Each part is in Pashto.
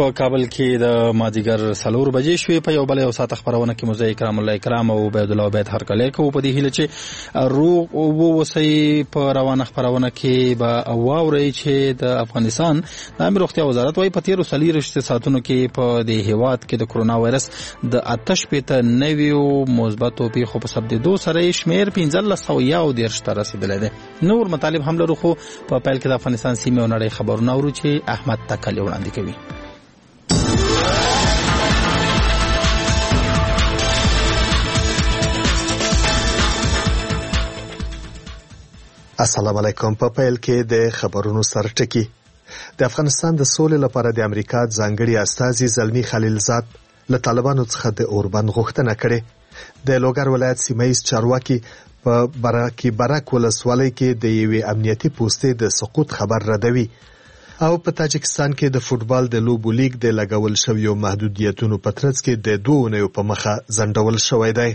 په کابل کې د مازیګر 4 بجې شوې. په یو بل یو ساعت خبرونه کې مزه کرام الله کرام او عبید الله عبید هر کله کو په دې هیله چې روغ او وسی په روانه خبرونه کې به واوري چې د افغانستان د امر روغتیا وزارت وايي په 13 ساعتونو کې په دې هیواد کې د کرونا وایرس د آتش پته نویو مثبتو پیښو په ثبتېدو سره شمیر 1510 ته رسیدلی دی. نور مطالب هم لرو خو په پیل کې د افغانستان سیمه او نړۍ خبرونه اورو چې احمد تکل وړاندې کوي. السلام علیکم. په پیل کې د خبرونو سرټکی. د افغانستان د سولې لپاره د امریکا ځانګړي استازي زلمی خلیلزاد له طالبانو څخه د اوربند غوښتنه کړې. د لوګر ولایت سیمایي چارواکي په برک ولسوالۍ کې د یوې امنیتي پوستې د سقوط خبر ردوي او په تاجکستان کې د فوتبال د لوبو لیگ د لګول شویو محدودیتونو په ترڅ کې د 2 اونیو په مخه ځنډول شوی دی.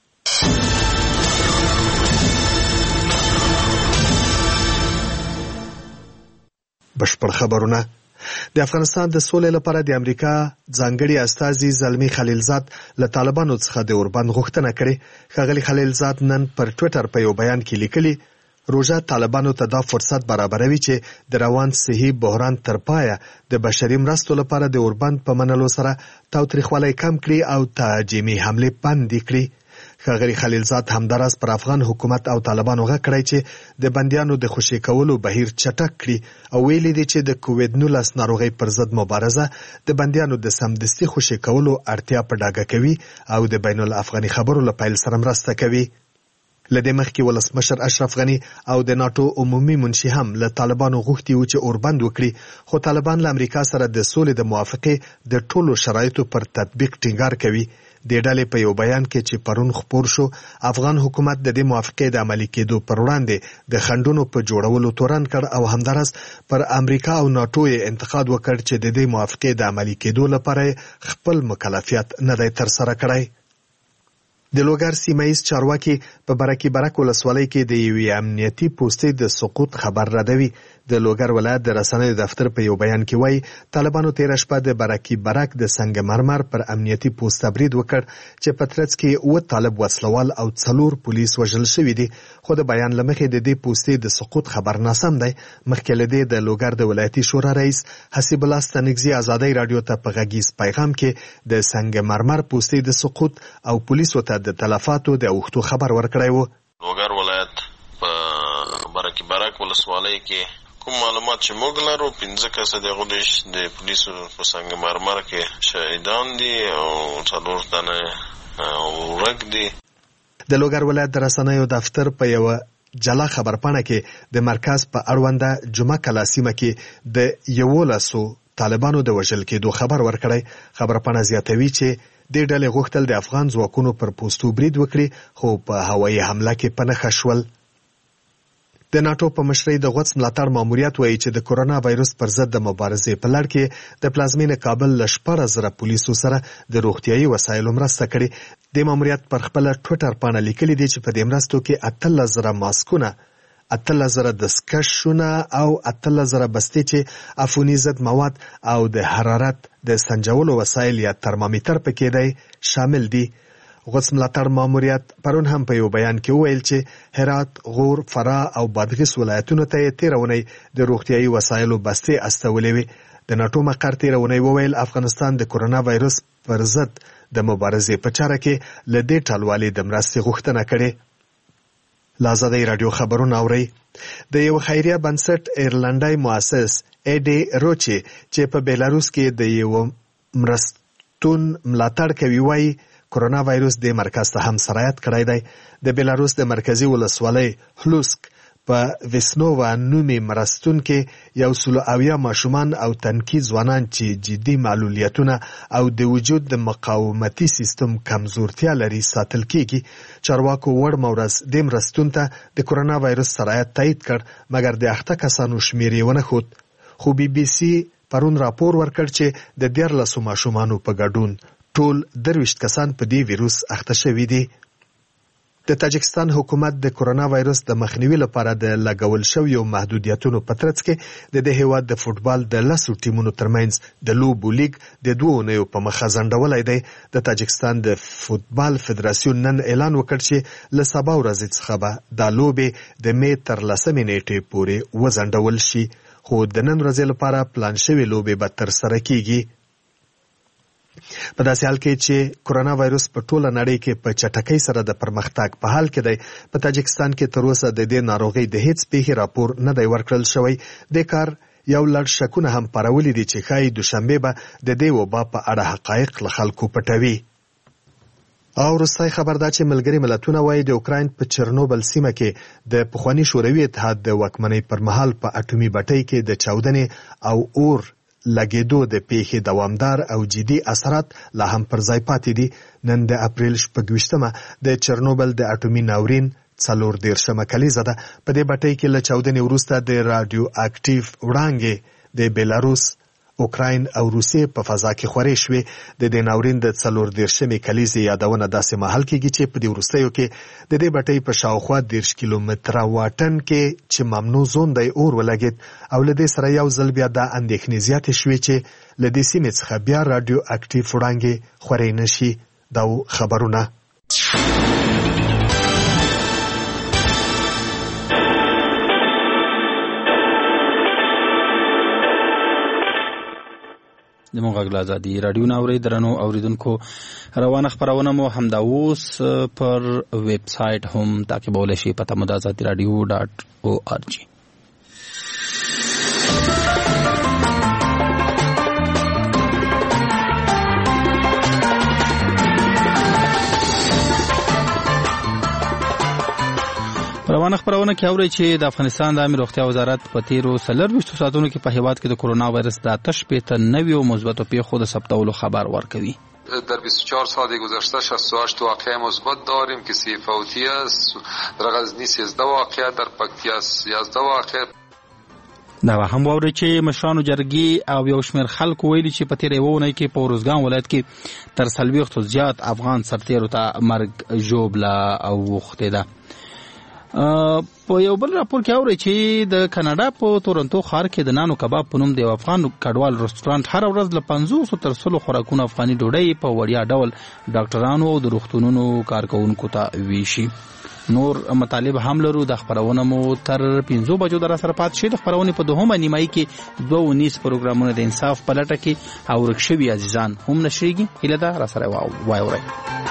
بشپړ خبرونه. د افغانستان د سولې لپاره د امریکا ځانګړي استازي زلمی خلیلزاد له طالبانو څخه د اوربند غوښتنه کړې. ښاغلي خلیلزاد نن پر ټوئیټر په یو بیان کې لیکلي روژه طالبانو ته دا فرصت برابروي چې د روان صحي بحران تر پایه د بشري مرستو لپاره د اوربند په منلو سره تاوتریخوالی کم کړي او تهاجمي حملې بندې کړي. ښاغلي خلیلزاد همداراز پر افغان حکومت او طالبانو غږ کړی چې د بندیانو د خوشي کولو بهیر چټک کړي او ویلي دي چې د کووید-19 ناروغۍ پر ضد مبارزه د بندیانو د سمدستي خوشي کولو اړتیا په ډاګه کوي او د بین الافغاني خبرو له پیل سره مرسته کوي. لدې مخکې ولسمشر اشرف غني او د ناتو عمومي منشي هم له طالبانو غوښتي و چې اوربند وکړي، خو طالبان له امریکا سره د سولې د موافقې د ټولو شرایطو پر تطبیق ټینګار کوي. د ډلې په یو بیان کې چې پرون خپور شو، افغان حکومت د دې موافقې د عملي کېدو پر وړاندې د خنډونو په جوړولو تورن کړ او همدارس پر امریکا او ناتو یې انتقاد وکړ چې د دې موافقې د عملي کېدو لپاره خپل مکلفیت نه دی ترسره کړی. د لوګر سیمایي چارواکي په برک ولسوالۍ کې د یوې امنیتي پوستې د سقوط خبر ردوي. د لوګر ولایت د رسنیو دفتر په یو بیان کې وایي طالبانو تېره شپه د برک د سنگ مرمر پر امنیتي پوسټ برید وکړ چې په ترڅ کې 7 طالب وسلوال او 4 پولیس وژل شوي دي. خو د بیان له مخې د دې پوستې د سقوط خبر ناسم دی. مخکې له دې د لوګر د ولایتي شورا رئیس حسیب الله ستانکزي ازادۍ رادیو ته په غږیز پیغام کې د سنگ مرمر پوستې د سقوط او پولیسو ته د تلفاتو د اوښتو خبر ورکړی و. لوګر ولایت په برک ولسوالۍ کې کوم معلومات چې موږ لرو 15 کسه د پولیسو په سنگ مرمر کې شهیدان دي او 4 تنه ورک دي. د لوګر ولایت د رسنیو دفتر په یو جلا خبرپاڼه کې د مرکز په اړونده جمعه کلا سیمه کې د 11 طالبانو د وژل کېدو خبر ورکړی. خبرپاڼه زیاتوي چې د ډلې غوښتل د افغان ځواکونو پر پوستو برید وکړي، خو په هوایي حمله کې په نښه شول. د ناتو په مشرۍ د غوڅ ملاتړ ماموریت وایي چې د کرونا وایرس پر ضد د مبارزې په لړ کې د پلازمینې کابل له 14,000 پولیسو سره د روغتیایي وسایلو مرسته کړې. د ماموریت پر خپل ټوئیټر باندې لیکلي دي چې په دې مرستو کې 18,000 ماسکونه، 18,000 دستکشونه او 18,000 بستې چې عفوني ضد مواد او د حرارت د سنجولو وسایل یا ترمامیټر پکې دی شامل دي. غوڅ ملاتړ ماموریت پرون هم په یو بیان کې وویل چې هرات، غور، فراه او بادغیس ولایتونو ته یې تېره اونۍ د روغتیایي وسایلو بستې استولې وې. د ناټو مقر تېره اونۍ وویل افغانستان د کرونا وایرس پر ضد د مبارزې په چاره کې له دې ټلوالې د مرستې غوښتنه کړې. له ازادۍ راډیو خبرونه اورئ. د یو خیریه بنسټ ایرلنډای مؤسس ایډي روچي چې په بیلاروس کې د یو مرستون ملاتړ کوي وایي کرونا وایرس د مرکز ته هم سرایت کړی دی. د بیلاروس د مرکزی ولسوالۍ هلوسک په ویسنووا نومي مرستون کې 170 ماشومان او تنکي ځوانان چې جدي معلولیتونه او د وجود د مقاومتي سیستم کمزورتیا لري ساتل کیږي. چارواکو وړ مورز د مرستون ته د کرونا وایرس سرایت تایید کړ، مګر د 8 کسانو شمیر یې ونه ښود. خو بي بي سي پرون راپور ورکړ چې د 14 ماشومانو په ګډون ټول 23 کسان په دې ویروس اخته شوي دي. د د تاجکستان حکومت د کرونا وایرس د مخنیوي لپاره د لګول شویو محدودیتونو په ترڅ کې د هیواد د فوتبال د 10 ټیمونو ترمنځ د لوبو لیګ د 2 اونیو په مخه ځنډولای دی. د تاجکستان د فوتبال فدراسیون نن اعلان وکړ چې له سبا ورځې څخه به د لوبې د می تر 10 نیټې پورې وځنډول شي، خو د نن ورځې لپاره پلان شوی لوبې به تر سره کیږي. په داسې حال کې چې کرونا وایرس په ټوله نړۍ کې په چټکۍ سره د پرمختګ په حال کې دی، په تاجکستان کې تر اوسه د دې ناروغۍ د هیڅ پیښې راپور نه دی ورکړل شوی. د کار یو لړ شکونه هم پارولي دي چې ښایي دوشنبه به د دې وبا په اړه حقایق له خلکو پټوي. او وروستی خبر دا چې ملګري ملتونه وایي د اوکراین په چرنوبل سیمه کې د پخواني شوروي اتحاد د واکمنۍ پر مهال په اټومي بټۍ کې د چاودنې او اور لګېدو د پیښې دوامدار او جدي اثرات لا هم پر ځای پاتې دي. نن د اپریل 26 د چرنوبل د اټومي ناورین 34 کلیزه ده. په دې بټۍ کې له چاودنې وروسته د رادیو اکټیو وړانګې د بیلاروس، اوکراین او روسیې په فضا کې خورې شوې. د دې ناورین د 34 کلیزې یادونه داسې مهال کېږي چې په دې وروستیو کې د دې بټۍ په شاوخوا 10 کیلومتره واټن کې چې ممنوع زون دی اور ولګېد، او له دې سره یو ځل بیا دا اندېښنې زیاتې شوې چې له دې سیمې څخه بیا رادیو اکټیو وړانګې خورې نشي. دا خبرونه زموږ غږ له ازادي راډیو نه اورئ. درنو اوریدونکو، روانه خپرونه مو همدا اوس پر ویب سایټ هم تعقیبولی شئ، پته مو د ازادي راډیو .org. روانه خبرونه کې اورئ چې د افغانستان د عامه روغتیا وزارت په تیرو 24 ساعتونو کې په هیواد کې د کرونا وایرس د 8 نویو مثبتو پیښو د ثبتولو خبر ورکوي. در 24 ساعت گذشته 68 واقعه مثبت داریم که 3 فوتی است. در غزنی 13 واقعه، در پکتیا 11 واقعه. دا هم واوري چې مشرانو جرګې او یو شمېر خلکو ویلي چې په تیرې وونه کې په روزګان ولایت کې تر 40 زیات افغان سرتیرو ته مرګ ژوبله اوښتې ده. په یو بل راپور کې اوري چې د کاناډا په تورنټو ښار کې د نانو کباب په نوم د افغان کډوال رستورانت هر ورځ له 500 تر 100 خوراکونه افغاني ډوډۍ په وړیا ډول ډاکټرانو او د روغتونونو کارکونکو ته ویشي. نور مطالب هم لرو. د خبرونه مو تر 5 بجو در سره پات شي. د خبرونه په دوهمه نیمایي کې 219 پروګرامونه د انصاف په لټه کې او ورکشوي عزیزان هم نشریږي. هله دا را سره وایورئ.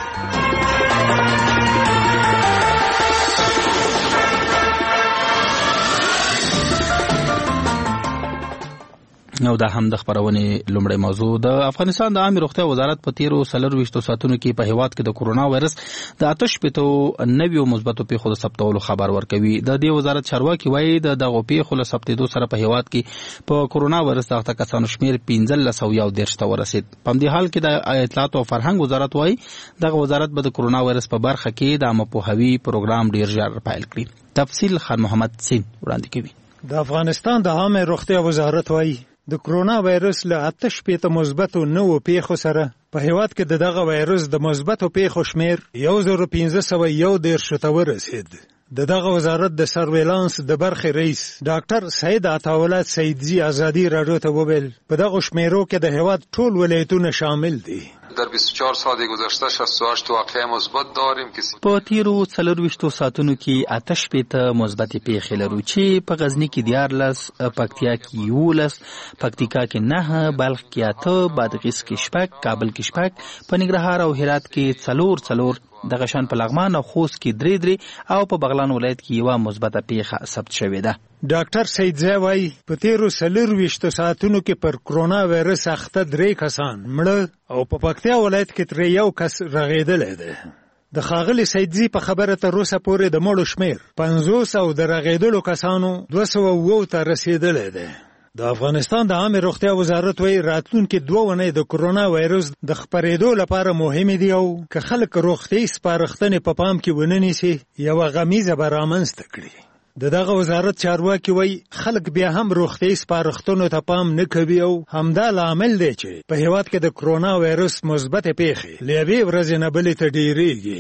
او دا هم د خبرونې لومړی موضوع. د افغانستان د عامه روغتیا وزارت په تیرو 24 ساعتونو کې په هیواد کې د کرونا وایرس د 8 نویو مثبتو پیښو د ثبتولو خبر ورکوي. د دې وزارت چارواکي وایي د دغو پیښو له ثبتېدو سره په هیواد کې په کرونا وایرس د اخته کسانو شمېر 1510 ته ورسید. په همدې حال کې د اطلاعات او فرهنګ وزارت وایي دغه وزارت به د کرونا وایرس په برخه کې د عامه پوهاوي پروګرام ډیر ژر پیل کړي. تفصیل خان محمد سین وړاندې کوي. د افغانستان د عامه روغتیا وزارت وایي د کرونا وایرس له 8 مثبتو نوو پیښو سره په هیواد کې دغه وایرس د مثبتو پیښو شمیر 1511 ته ورسید. دغه وزارت د سرویلانس د برخې رئیس ډاکټر سید عطاولله سیدزی ازادي راډیو ته وویل په دغه شمیرو کې د هیواد ټول ولایتونه شامل دي. در 24 ساعت گذشته 68 واقعه مثبت داریم که په تیرو 24 ساعتونو کې 8 مثبت پیښې لرو چې په غزنی کې 14، پکتیا کې 11، پکتیکا کې 9، بلخ کې 8، بادغیس کې 6، کابل کې 6، په ننګرهار او هرات کې 4، د غشان په لغمان او خوست کې 3 او په بغلان ولایت کې یو مثبت پیښه ثبت شوې ده. ډاکټر سیدزی وایي په تیرو 24 ساعتونو کې پر کرونا وایرس اخته 3 کسان مړه او په پکتیا ولایت کې 1 کس رغېدلی دی. د ښاغلي سیدزی په خبره تر اوسه پورې د مړو شمیر 500 او د رغېدلو کسانو 200 ته رسېدلی دی. د افغانستان د عامه روغتیا وزارت وایي راتلونکي 2 ونې د کرونا وایرس د خپرېدو لپاره مهمې دي او که خلک روغتیایي سپارښتنې په پام کې ونه نیسي یوه غمیزه به رامنځته کړي. دغه وزارت چارواکي وایي خلک بیا هم روغتیایي سپارښتنو ته پام نه کوي او همدا لامل دی چې په هیواد کې د کرونا وایرس مثبت پیښې له یوې ورځې نه بلې ته ډېرېږي.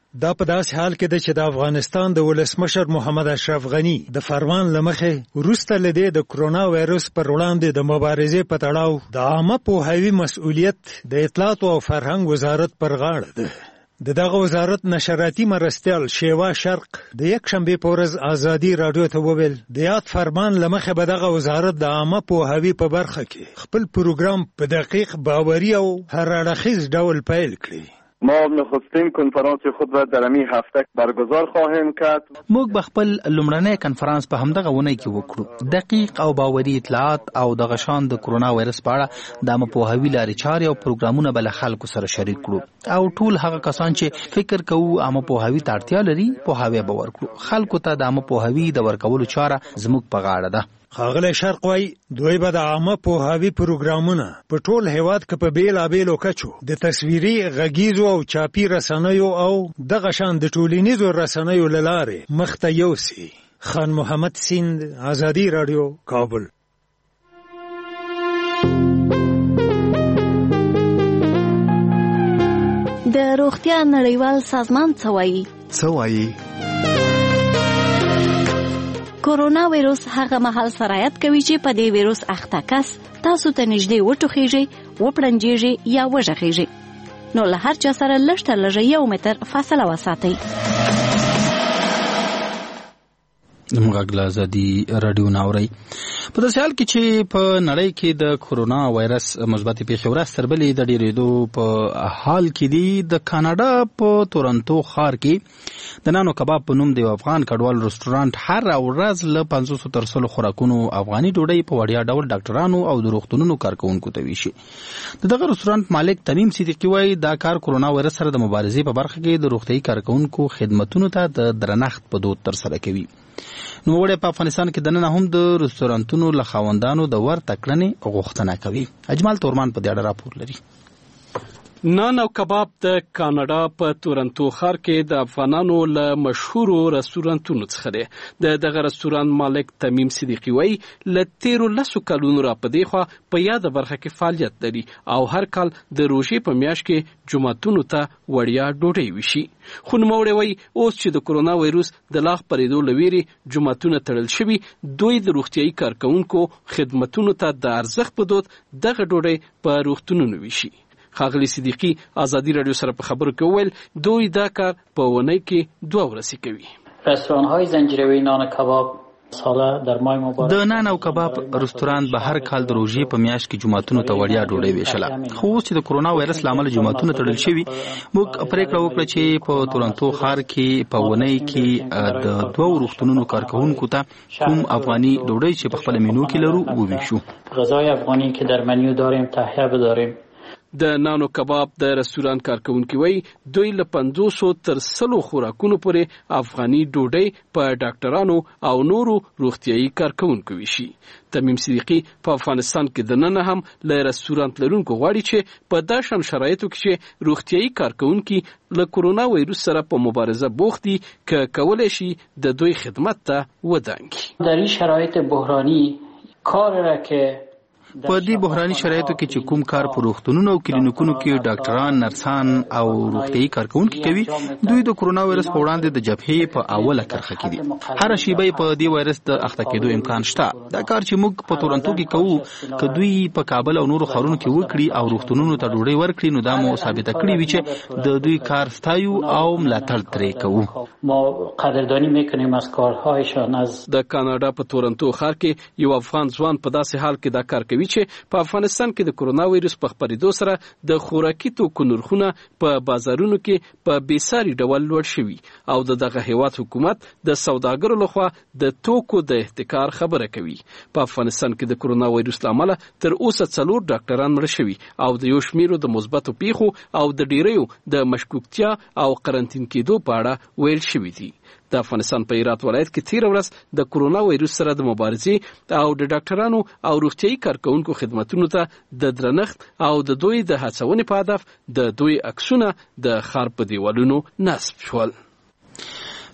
دا په داس حال کې د چې د افغانستان د ولسمشر محمد اشرف غنی د فرمان لمخه وروسته لدې د کرونا وایرس پر وړاندې د مبارزې په تړاو د عامه پوهاوي مسؤلیت د اطلاعات او فرهنګ وزارت پر غاړه ده. دغه وزارت نشراتي مرستیال شیوا شرق د یک شنبه په ورځ ازادي رادیو ته وویل د یاد فرمان لمخه به دغه وزارت د عامه پوهاوي په برخه کې خپل پروګرام په دقیق باوري او هر اړخیز ډول پیل کړي. ما نخستین کنفرانس خود را در همین هفته برگزار خواهیم کرد. موږ به خپل لومړنی کنفرانس په همدغه ونې کې وکړو. دقیق او باوري اطلاعات او د غشان د کرونا وایرس په اړه د عامه پوهاوي لارې چارې او پروګرامونه بل خلکو سره شریک کړو او ټول هغه کسان چې فکر کوي عامه پوهاوي ته اړتیا لري پوهاوی به ورکړو. خلکو ته د عامه پوهاوي د ورکولو چاره زموږ په غاړه ده. ښاغلی شرق وایي دوی به د عامه پوهاوي پروګرامونه په ټول هیواد کې په بیلابیلو کچو د تصویري غږیزو او چاپي رسنیو او دغه شان د ټولنیزو رسنیو له لارې مخته یوسي. خان محمد سیند، ازادي رادیو، کابل. د روغتیا نړیوال سازمان څه وایي؟ کورونا وایرس هغه مهال سرایت کوي چې په دې وایرس اخته کس تاسو ته نږدې وټوخیږي، وپړنجیږي یا وژغیږي. نو له هر چا سره لږ تر لږه 1 متر فاصله وساتئ. موږ له ازادي رادیو ناوري په داسې حال کې چې په نړۍ کې د کورونا وایرس مثبت پیښې ورځ تر بلې د ډېرېدو په حال کې دي. د کاناډا په تورنټو ښار کې د نانو کباب په نوم د افغان کډوال رستورانت هر ورځ له 500 تر 100 خوراکونو افغاني ډوډۍ په وړیا ډول ډاکټرانو او د روغتونونو کارکونکو ته ویشي. دغه رستورانت مالک تمیم صدیقي وایي دا کار کورونا وایرس سره د مبارزې په برخه کې د روغتيایي کارکونکو خدماتونو ته د درنښت په دود تر سره کوي. نو وړه په افغانستان کې دننه هم د رستورانتونو له خاوندانو د ورته کړنې غوښتنه کوي. اجمل تورمان په دې اړه راپور لري. نان او کباب د کاناډا په تورنټو ښار کې د افغانانو له مشهورو رستورانتونو څخه دی. دغه رستوران مالک تمیم صدیقي وایي له 13 کلونو را پدې خوا په یاد برخه کې فعالیت لري او هر کال د روژې په میاشت کې جمعتونو ته وړیا ډوډۍ وشي. خو نوموړی وایي اوس چې د کرونا وایرس د لاغ پرېدو له ویرې جمعتونه تړل شوي، دوی د روغتیایي کارکونکو خدمتونو ته د ارزښت په دود دغه ډوډۍ په روغتونونو وشي. ښاغلي صدیقي ازادي رادیو سره په خبرو کې وویل دوی دا کار په ونې کې 2 ورځې کوي. رستوران‌های زنجیروی نان کباب ساله در ماه مبارک د نان او کباب رستوران به هر کال د روژې په میاشت کې جمعتونو ته وړیا ډوډۍ ویشله. خو اوس چې د کرونا وایرس لامل جمعتونو تړل شوي، موږ پریکړه وکړه چې په تورنټو ښار کې په ونې کې د 2 روغتونونو کارکونکو ته کوم افغاني ډوډۍ چې په خپل مینو کې لرو وویشو. غذای افغانی که در منیو داریم تهیه بداریم. د نانو کباب د رستوران کارکونکي وایي دوی له 500 تر 100 خوراکونو پورې افغاني ډوډۍ په ډاکټرانو او نورو روغتیایي کارکونکو ویشي. تمیم صدیقي په افغانستان کې د نن هم له رستورانت لرونکو غواړي چې په داسې شرایطو کې چې روغتیایي کارکونکي له کرونا وایرس سره په مبارزه بوخت دي که کولای شي د دوی خدمت ته ودانګي. در این شرایط بحرانی کار را که په دې بحراني شرایطو کې چې کوم کار په روغتونونو او کلینیکونو کې ډاکټران، نرسان او روغتيایي کارکونکي کوي، دوی د کرونا وایرس په وړاندې د جبهې په اوله کرخه کې دي. هر شیبه په دې وایرس د اخته کېدو امکان شته. دا کار چې موږ په تورنټو کې کوو که دوی په کابل او نورو ښارونو کې وکړي او روغتونونو ته ډوډۍ ورکړي، نو دا مو ثابته کړې وي چې د دوی کار ستایو او ملاتړ ترې کوو. ما قدردانی میکنیم از کارهایشان. از د کاناډا په تورنټو ښار کې یو افغان ځوان په داسې حال کې دا کار کوي چې په افغانستان کې د کرونا وایرس په خپرېدو سره د خوراکي توکو نرخونه په بازارونو کې په بیساري ډول لوړ شوي او دغه هیواد حکومت د سوداګرو لخوا د توکو د احتکار خبره کوي. په افغانستان کې د کرونا وایرس لامل تر اوسه 4 ډاکټران مړه شوي او د یو شمیرو د مثبتو پیښو او د ډیریو د مشکوکتیا او قرنطین کېدو په اړه ویل شوي دي. د افغانستان په هرات ولایت کې 13 ورځ د کرونا وایرس سره د مبارزې او د ډاکټرانو او روغتيایي کارکونکو خدماتونو ته د درنښت او د دوی د هڅونې په هدف د دوی عکسونه د ښار په دیوالونو نصب شول.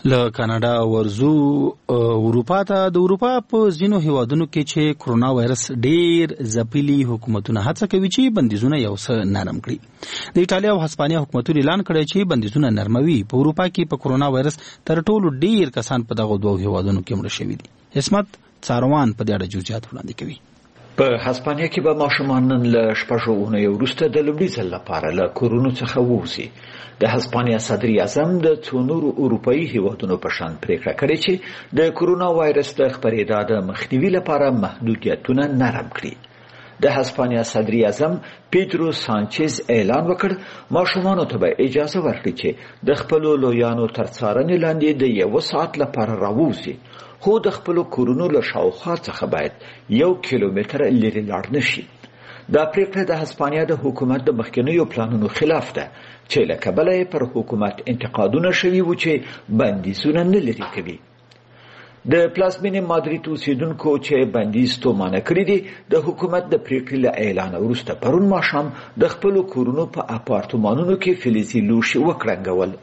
له کاناډا ورزو اروپا ته. د اروپا په ځینو هیوادونو کې چې کرونا وایرس ډیر ځپلي حکومتونه هڅه کوي چې بندیزونه یو څه نرم کړي. د ایټالیا او هسپانیا حکومتونو اعلان کړی چې بندیزونه نرموي. په اروپا کې په کرونا وایرس تر ټولو ډیر کسان په دغه دوه هیوادونو کې مړه شوي دي. اسمت څاروان په دې اړه جزئیات وړاندې کوي. په هسپانیا کې به ماشومان نن له شپږو اونیو وروسته د لومړي ځل لپاره له کورونا څخه ووځي. د هسپانیا صدر اعظم د څو نورو اروپایي هیوادونو په شان پریکړه کړې چې د کورونا وایرس د خپرېدا د مخنیوي لپاره محدودیتونه نرم کړي. د هسپانیا صدر اعظم پیدرو سانچز اعلان وکړ ماشومانو ته به اجازه ورکړي چې د خپل لویانو تر څارنې لاندې د 1 ساعت لپاره راووځي، خو د خپل کورونو له شاوخوا څخه باید 1 کیلومتر لرې لاړ نشي. دا پریکړه د هسپانیا د حکومت د مخکنیو پلانونو خلاف ده چې له کبله پر حکومت انتقادونه شوي وو چې بندیزونه نه لري کوي. د پلازمینې مادرید اوسیدونکو چې بندیز تومانه کړی دي د حکومت د پریکړې له اعلان وروسته پرون ماښام د خپل کورونو په اپارتمانونو کې فلزي لوښي وکړنګول.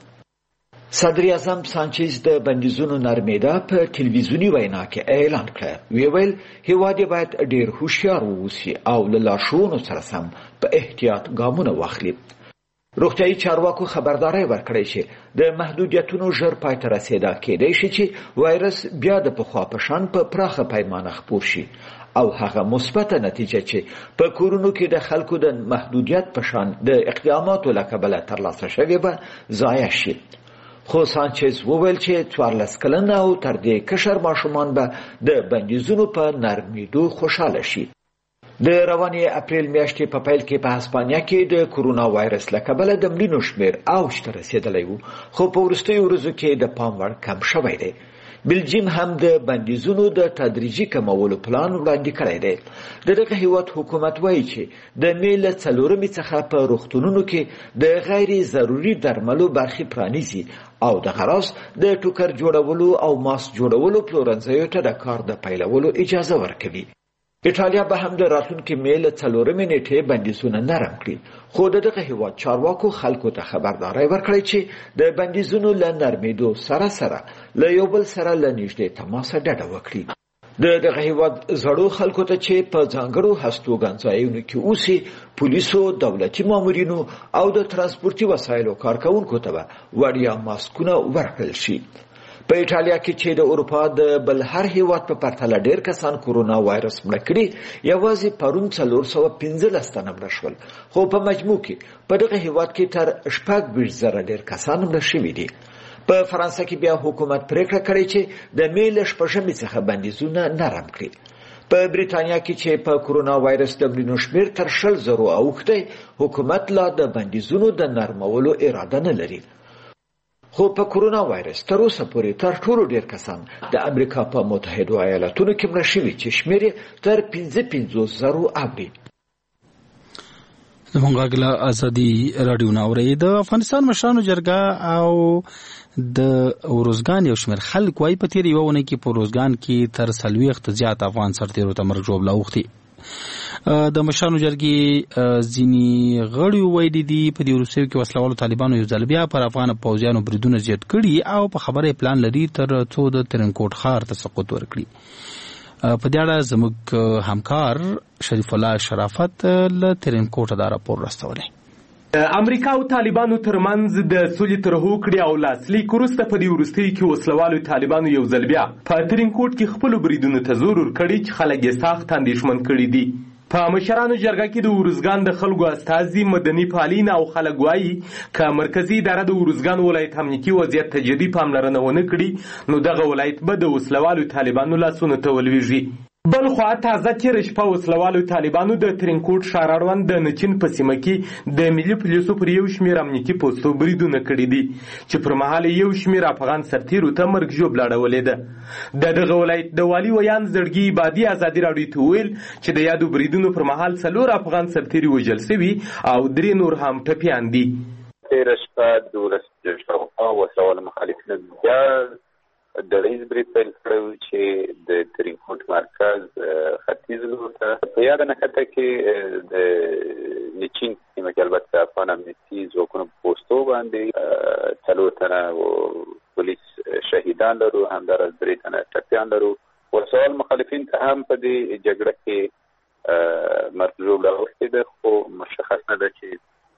صدر اعظم سانچز د بندیزونو نرمېدا په ټلویزیوني وینا کې اعلان کړ. ویل هیواد باید ډیر هوښیار واوسي او له لارښوونو سره سم په احتیاط ګامونه واخلي. روغتیايي چارواکو خبرداري ورکړې چې د محدودیتونو ژر پای ته رسیدا کېدای شي چې وایرس بیا د پخوا په شان په پراخه پیمانه خپور شي او هغه مثبته نتیجه چې په کورونو کې د خلکو د محدودیت په شان د اقداماتو له کبله ترلاسه شوې به ضایع شي. خو سانچز وویل چې 14 کلن او تر دې کشر ماشومان به د بندیزونو په نرمېدو خوشاله شي. د روانې اپریل میاشتې په پیل کې په هسپانیا کې د کورونا وایرس له کبله د مړینو شمېر اوج ته رسېدلی و، خو په وروستیو ورځو کې د پام وړ کم شوی دی. بلجیم هم د بندیزونو د تدریجي کمولو پلان وړاندې کړی دی. د دغه هیواد حکومت وایي چې د مې له 4 څخه په روغتونونو کې د غیر ضروري درملو برخې پرانیزي او د غراس د ټوکر جوړولو او ماسک جوړولو پلورنځیو ته د کار د پیلولو اجازه ورکوي. ایټالیا به هم د راتلونکي مې له 4 نیټې بندیزونه نرم کړي، خو دغه هیواد چارواکو خلکو ته خبرداری ورکړی چې د بندیزونو له نرمېدو سره سره له یو بل سره له نږدې تماسه ډډه وکړي. دغه هیواد زړو خلکو ته چې په ځانګړو هستوګنځایونو کې اوسي، پولیسو، دولتي مامورینو او د ترانسپورتي وسایلو کارکونکو ته به وړیا ماسکونه ورکړل شي. په ایټالیا کې چې د اروپا د بل هر هیواد په پرتله ډیر کسان کورونا وایرس مړه کړي، یوازې پرون 415 تنه مړه شول، خو په مجموع کې په دغه هیواد کې تر 26,000 ډیر کسان مړه شوي دي. په فرانسه کې بیا حکومت پریکړه کړې چې د مې له 6 څخه بندیزونه نرم کړي. په بریتانیا کې چې په کورونا وایرس د مړینو شمېر تر 100,000 اوښتی، حکومت لا د بندیزونو د نرمولو اراده نه لري. خو په کورونا وایرس تر اوسه پورې تر ټولو ډیر کسان د امریکا په متحده ایالاتونو کې مړه شوي چې شمېر یې تر 55,000 اوړي. زموږ غږ له ازادي راډیو نه اورئ. د افغانستان مشرانو جرګه او د اروزګان یو شمېر خلک وايي په تېره یوه اونۍ کې په اروزګان کې تر 40 زیات افغان سرتېرو ته مرګ ژوبله اوښتي. د مشرانو جرګې ځینې غړي ویلي دي په دې وروستیو کې وسلوالو طالبانو یو ځل بیا پر افغان پوځیانو بریدونه زیات کړي او په خبره پلان لري تر څو د ترنکوټ ښار ته سقوط ورکړي. په دې اړه زموږ همکار شریف الله شرافت له ترنکوټه دا راپور راستولی. امریکا او طالبانو ترمنځ د سولې ترهو کړي او لاسلیک وروسته په دې وروستیو کې وسلوالو طالبانو یو ځل بیا په ترنکوټ کې خپلو بریدونو ته زور ورکړی چې خلک یې سخت اندېښمن کړي دي. په مشرانو جرګه کې د اروزګان د خلکو استازي مدني فعالین او خلک وایي که مرکزي اداره د اروزګان ولایت امنیتي وضعیت ته جدي پاملرنه ونه کړي نو دغه ولایت به د وسلوالو طالبانو لاسونو ته ولویږي. بل خوا تازه تېره شپه وسلوالو طالبانو د ترنکوټ ښار اړوند د نچین په سیمه کې د ملي پولیسو پر یو شمېر امنیتي پوستو بریدونه کړي دي چې پر مهال یو شمېر افغان سرتېرو ته مرګ ژوبله اړولې ده. د دغه ولایت د والي ویان زړګي عبادي ازادي راډیو ته وویل چې د یادو بریدونو پر مهال 4 افغان سرتېري وژل سوي او 3 نور هم ټپیان دي. تېره شپه 12 شاوخوا وسلوالو مخالفینو بیا ډلهیز برید پیل کړی چې د ترنکوټ مرکز ختیځ لور ته په یاده نښته کې د نچین سیمه کې البته افغان امنیتي ځواکونو په پوستو باندې 4 تنه پولیس شهیدان لرو، همداراز 3 تنه ټپیان لرو. ولسوال مخالفین ته هم په دې جګړه کې مرګ ژوبله اوښتې ده، خو مشخص نه ده چې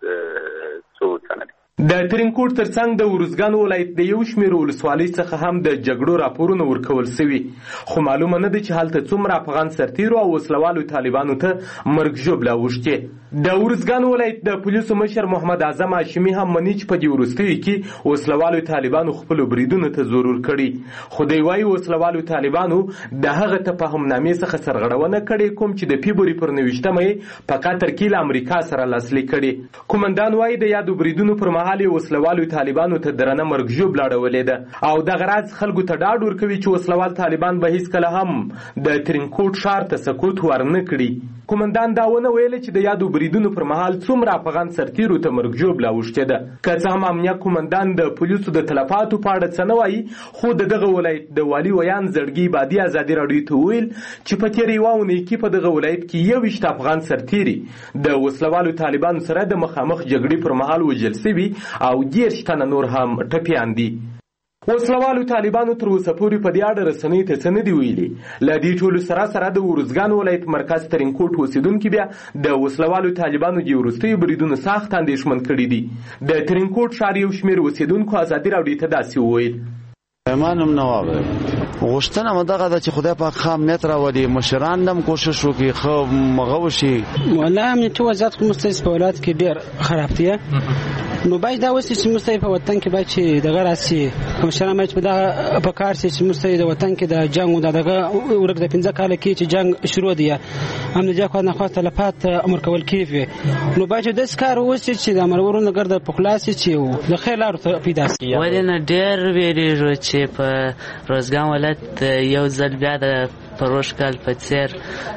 څو تنه دي. د ترینکوټ ترڅنګ د ارزګان ولایت د یو شمېر ولسوالۍ څخه هم د جګړو راپورونه ورکول شوي، خو معلومه نه ده چې هلته څومره افغان سرتیرو او وسلوالو طالبانو ته مرګ ژوبله اوښتې. د ارزګان ولایت د پولیسو مشر محمد اعظم هاشمي هم مني چې په دې وروستیو کې وسلوالو طالبانو خپلو بریدونو ته ضرور کړي، خو دوی وایي وسلوالو طالبانو د هغه تفاهمنامې څخه سرغړونه کړې کوم چې د فبروري پر 29مه یې په قطر کې له امریکا سره لاسلیک کړي. قومندان وایي د یادو بریدونو پر مهال وسلوالو طالبانو ته درنه مرګ ژوبله اړولې ده او دغه راز خلکو ته ډاډ ورکوي چې وسلوال طالبان به هیڅکله هم د ترینکوټ ښار ته سقوط ورنه کړي. قومندان دا ونه ویله چې د یادو بریدونو پر مهال څومره افغان سرتیرو ته مرګ ژوبله اوښتې ده. که څه هم امنیه قومندان د پولیسو د تلفاتو په اړه څه نه وایي، خو د دغه ولایت د والي ویان زړګي بادي ازادي راډیو ته وویل چې په تېره یوه اونۍ کې په دغه ولایت کې 21 افغان سرتیري د وسلوالو طالبانو سره د مخامخ جګړې پر مهال وژل شوي او 10 تنه نور هم ټپیان دي. وسلوالو طالبانو تر اوسه پورې په دې اړه رسنیو ته څه نه دي ویلي. له دې ټولو سره سره د ارزګان ولایت مرکز ترینکوټ اوسېدونکي بیا د وسلوالو طالبانو د وروستیو بریدونو سخت اندېښمن کړي دي. د ترینکوټ ښار یو شمېر اوسېدونکو ازادي راډیو ته داسې وویل: منم نواب غوښتنه مو دغه ده چې خدای پاک ښه امنیت راولي، مشران هم کوشش وکړي ښه مغه وشي. والله امنیتي وضعیت خو مستویس په ولایت کې ډېر خراب دی، نو باید دا وسي چې مستوی په وطن کې باید چې دغه راسي مشران باید په دغه په کار سي چې مستوی د وطن کې د جنګ دغه ورګ د 15 کال کې چې جنګ شروع دی هم د ځکه نه خاصه تلفات امر کول کیږي، نو باید د کار وسي چې د امرورونو ګرد په خلاصي چې د خیر لار ته پیدا شي. ولنه ډېر ویریږي چې په روزګان ولایت یو ځل بیا د پروش کال په څیر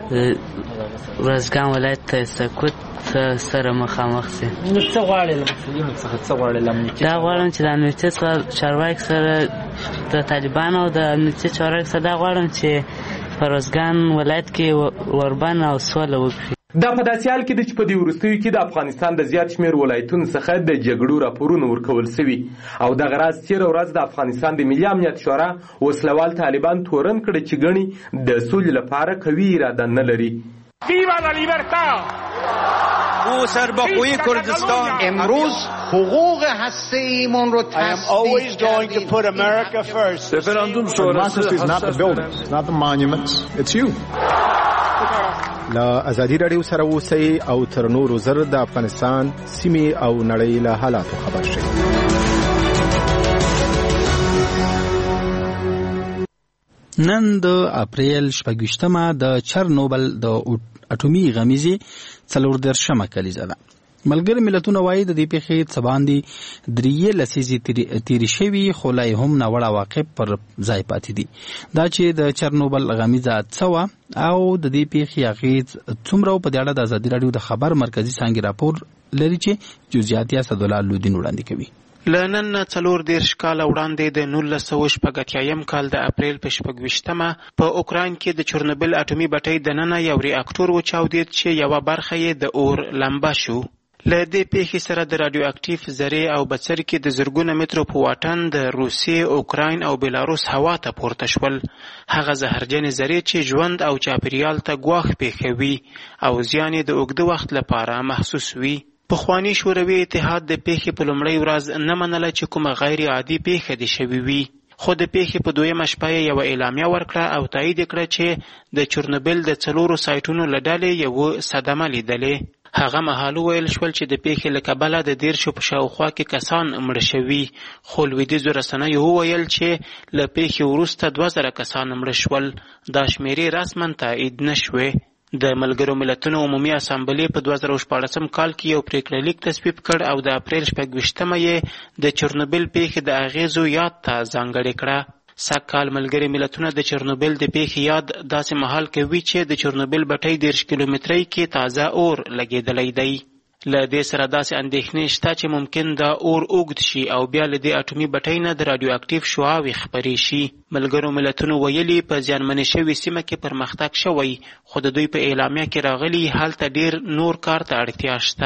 روزګان ولایت ته سقوط سره مخامخ سي. نو څه غواړي له مسؤلینو څخه څه غواړي دا غواړم چې د امنیتي چارواکو سره د طالبانو او د امنیتي چارواکو سره دا غواړم چې په روزګان ولایت کې وربند او سوله وکړي. دا په داسې حال کې ده چې په دې وروستیو کې د افغانستان د زیات شمېر ولایتونو څخه د جګړو راپورونه ورکول شوي او دغه راز تېره ورځ د افغانستان د ملي امنیت شورا وسلوال طالبان تورن کړه چې ګڼي د سولې لپاره قوي اراده نه لري. او سرباخوی کردستان امروز حقوق هسته‌ایمون رو تثبیت کردیم. Referendum sonrası is not the buildings, not the monuments, it's you. له ازادي راډیو سره اوسئ او تر نورو زر د افغانستان سیمې او نړۍ له حالاتو خبر شئ. نن د اپریل 26مه د چرنوبل د اټومي غمیزې 14مه کلیزه ده. ملګری ملتونه وایي د دې پیښې څه باندې 3 لسیزې تیرې شوي، خو لا هم ناوړه عواقب پر ځای پاتې دي. دا چې د چرنوبل غمیزه څه وه او د دې پیښې اغېز څومره په دې اړه د ازادي راډیو د خبر مرکزي څانګې راپور لري چې جزئیات یې اسدالله لودین وړاندې کوي. له نن 14 کاله وړاندې د 1980 کال د اپریل په 26مه په اوکراین کې د چرنوبل اټومي بټۍ دننه یو ریاکټور وچاودېد چې یوه برخه یې د اور لمبه شو. له دې پیښې سره د رادیو اکټیف ذرې او بڅرکې د زرګونه مترو په واټن د روسیې، اوکراین او بیلاروس هوا ته پورته شول. هغه زهرجنې ذرې چې ژوند او چاپیریال ته ګواښ پېښوي او زیان یې د اوږده وخت لپاره محسوس وي. پخواني شوروي اتحاد د پیښې په لومړۍ ورځ نه منله چې کومه غیر عادي پیښه دې شوې وي، خو د پیښې په 2مه شپه یې یوه اعلامیه ورکړه او تایید کړه چې د چرنوبل د 4 سایټونو له ډلې یوه صدمه لیدلې. هغه مهال ویل شول چې د پیښې له کبله د 10 په شاوخوا کې کسان مړه شوي، خو لویدیځو رسنیو وویل چې له پیښې وروسته 2000 کسان مړه شول. دا شمیرې رسما تایید نه شوې. د ملګرو ملتونو عمومي اسامبلې په 2014 کال کې یو پریکړه لیک تصویب کړ او د اپریل 26مه یې د چرنوبل پیښې د اغیزو یاد ته ځانګړې کړه. سږکال ملګري ملتونه د چرنوبل د پیښې یاد داسې مهال کوي چې د چرنوبل بټۍ 10 کیلومترۍ کې تازه اور لګېدلی دی. له دې سره داسې اندېښنې شته چې ممکن دا اور اوږد شي او بیا له دې اټومي بټۍ نه د رادیو اکټیف شعاوې خپرې شي. ملګرو ملتونو ویلي په زیانمنې شوې سیمه کې پرمختګ شوی، خو د دوی په اعلامیه کې راغلي هلته ډېر نور کار ته اړتیا شته.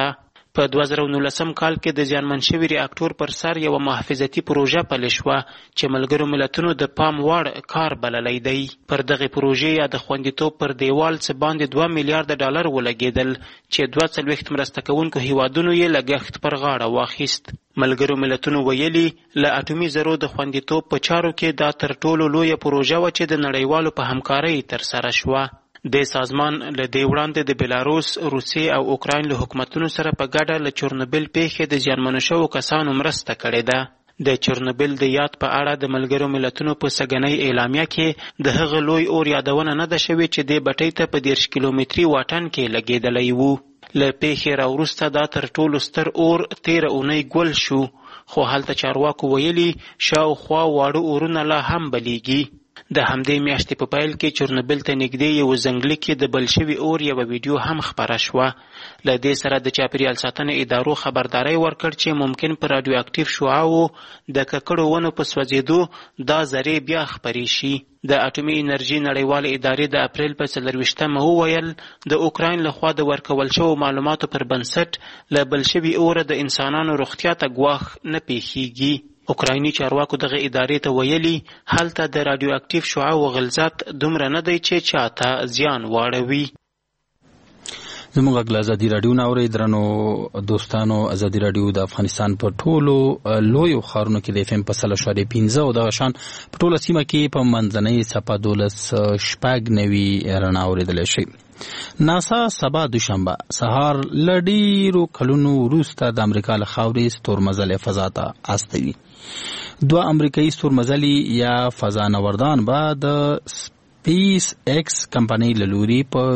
په 2019 کال کې د زیانمن شوي ریاکټور پر سر یو محافظتي پروژه پلې شوه چې ملګرو ملتونو د پام وړ کار بللی دی. پر دغه پروژې یا د خوندیتوب پر دیوال څه باندې $2 میلیارډ ولګېدل چې 42 مرسته کوونکو هیوادونو یې لګښت پر غاړه واخیست. ملګرو ملتونو ویلي له اټومي ذرو د خوندیتوب په چارو کې دا تر ټولو لویه پروژه وه چې د نړیوالو په همکارۍ ترسره شوه. د سازمان له دې وړاندې د بیلاروس، روسیې او اوکراین له حکومتونو سره په ګډه له چورنوبیل پیښې د زیانمنو شوو کسانو مرسته کړې ده. د چورنوبیل د یاد په اړه د ملګرو ملتونو په سږنۍ اعلامیه کې د هغه لوی اور یادونه نه ده شوې چې د بټۍ ته په 10 کیلومتري واټن کې لګېدلی وو. له پیښې راوروسته دا تر ټولو ستر اور 13 اونۍ ګل شو، خو هلته چارواکو ویلي شاوخوا واړه اورونه لا هم بلیږي. د همدې میاشتې په پیل کې چورنوبیل ته نږدې یو ځنګلي کې د بل شوي اور یوه ویډیو هم خپره شوه. له دې سره د چاپیریال ساتنې ادارو خبرداری ورکړ چې ممکن په راډیو اکټیو شعاعو د ککړو ونو په سوځېدو دا ذرې بیا خپرې شي. د اټومي انرژي نړیوالې ادارې د اپریل په 24 وویل د اوکراین لخوا د ورکول شوو معلوماتو پر بنسټ له بل شوي اوره د انسانانو روغتیا ته ګواښ نه پیښیږي. اوکرایني چارواکو دغه ادارې ته ویلي هلته د راډیو اکټیو شعاعو غلظت دومره نه دی چې چاته زیان واړوي. زموږ غږ له ازادي راډیو نه اورئ. درنو دوستانو، ازادي راډیو د افغانستان په ټولو لویو ښارونو کې د FM په 100.15 او دغه شان په ټوله سیمه کې په منځنۍ څپه 12.90 رڼا اورېدلی شي. ناسا سبا دوشنبه سهار له ډېرو کلونو وروسته د امریکا له خاورې ستورمزلې فضا ته استوي. 2 امریکایي ستورمزلي یا فضانوردان به د سپیس ایکس کمپنۍ له لوري په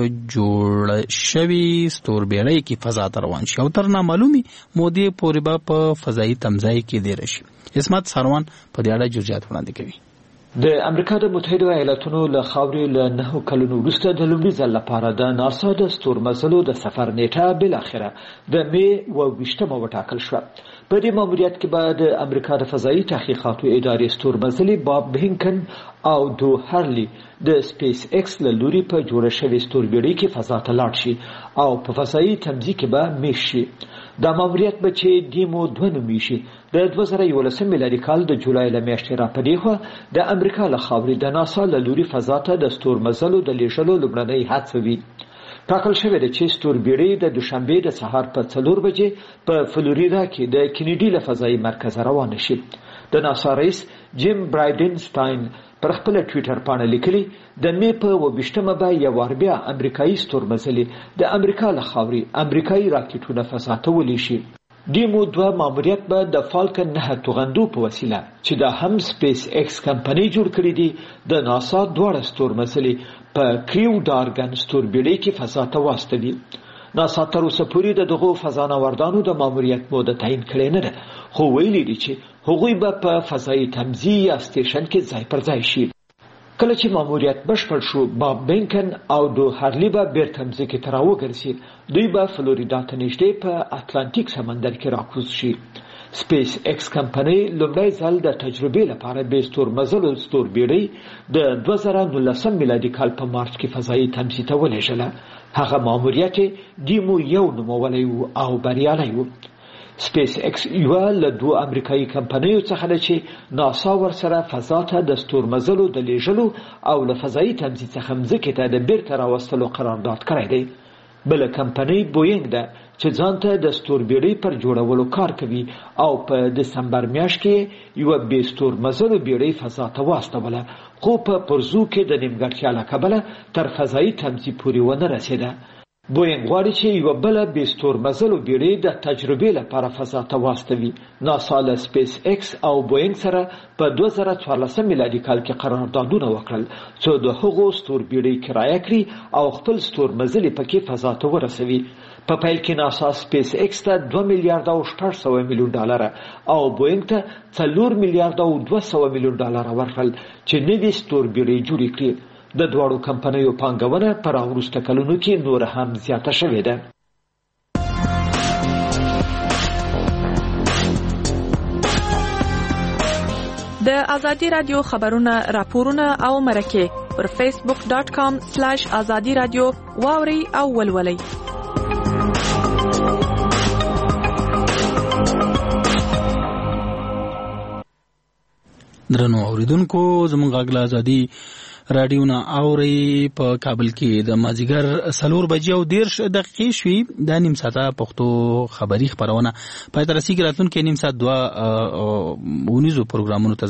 جوړ شوي ستوربیړۍ کې فضا ته روان شي او تر نامعلومې مودې پورې به په فضایي تمځای کې دېره شي. عصمت سروان په دې اړه جزئیات وړاندې کوي. د امریکا د متحده ایالاتونو له خاورې له 9 کلونو وروسته د لومړي ځل لپاره د ناسا د ستورمزلو د سفر نیټه بالاخره د می 22 وټاکل شوه. په دې ماموریت کې به د امریکا د فضایي تحقیقاتو ادارې ستورمزلي باب بهینکن او دو هرلی د سپیس ایکس له لوري په جوړه شوې ستوربیړۍ کې فضا ته لاړ شي او په فضایي تمځي کې به میشت شي. دا ماموریت به چې دیمو 2 نومې شي د 2011 میلادي کال د جولای له میاشتې راپدې خوا د امریکا له خاورې د ناسا له لوري فضا ته د ستورمزلو د لیږلو لومړنۍ هڅه وي. ټاکل شوې ده چې ستوربیړۍ د دوشنبې د سهار په 4 بجې په فلوریدا کې د کینیډي له فضایي مرکز روانه شي. د ناسا رئیس جیم برایډنسټاین پر خپل ټویټر باندې لیکلي د می په 22 به یو وار بیا امریکایي ستورمزلي د امریکا له خاورې امریکایي راکټونه فضا ته ولیږي شي. دیمو 2 ماموریت به د فالکن 9 توغندو په وسیله چې د هم سپیس ایکس کمپنۍ جوړ کړی دی د ناسا دواړه ستورمزلي په کریو ډارګن ستوربیړۍ کې فضا ته واستوي. ناسا تر اوسه پورې دغه فضانوردانو د ماموریت موده تعیین کړې نه ده، خو ویلي دي چې هغوی به په فضایي تمځي یا سټیشن کې ځای پر ځای شي. کله چې ماموریت بشپړ شو، باب بینکن او دو هرلی به بیرته مځکې ته راوګرځي. دوی به فلوریدا ته نږدې په اتلانتیک سمندر کې راکوز شي. سپیس ایکس کمپنۍ لومړی ځل د تجربې لپاره به ستورمزلو ستوربیړۍ د 2019 میلادي کال په مارچ کې فضایي تمځي ته ولېږله. هغه ماموریت دیمو 1 نومولی و او بریالی و. سپیس ایکس یو له 2 امریکایي کمپنیو څخه ده چې ناسا ورسره فضا ته د ستورمزلو د لیږلو او له فضایي تمځي څخه مځکې ته د بیرته راوستلو قرارداد کړی دی. بله کمپنۍ بوینګ ده چې ځان ته د ستوربیړۍ پر جوړولو کار کوي او په دسمبر میاشت کې یوه بې ستورمزلو بیړۍ فضا ته واستوله، خو په پرزو کې د نیمګړتیا له کبله تر فضایي تمځي پورې ونه رسېده. بوینګ غواړي چې یوه بله بې ستورمزلو بیړۍ د تجربې لپاره فضا ته واستوي. ناسا له سپیس ایکس او بوینګ سره په 2014 میلادي کال کې قراردادونه وکړل څو د هغو ستوربیړۍ کرایه کړي او خپل ستورمزلي پکې فضا ته ورسوي. په پیل کې ناسا سپیس ایکس ته $2 میلیارډ او 800 میلیون ډالر او بوینګ ته $4 میلیارډ او 200 میلیون ډالر ورکړل چې نوې ستوربیړۍ جوړې کړي. د دواړو کمپنیو پانګونه په راوروسته کلونو کې نور هم زیاته شوې ده. د ازادي رادیو خبرونه، راپورونه او مرکې پر facebook.com/azadi radio واوري او ولولئ. درنو اوریدونکو زموږ غږ له ازادي رادیو نه اوري په کابل کې د مازیګر 4:13 شوي د نیم ساعته پښتو خبري خبرونه پای ته رسیدي. راتلونکي نیم ساعت 2 ونیزو پروګرامونو ته